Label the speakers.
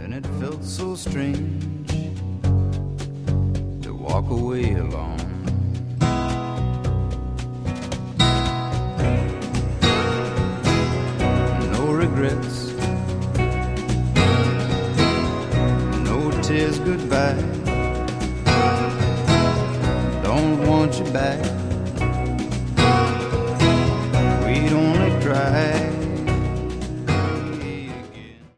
Speaker 1: and it felt so strange to walk away alone. No regrets, no tears goodbye. Don't want you back.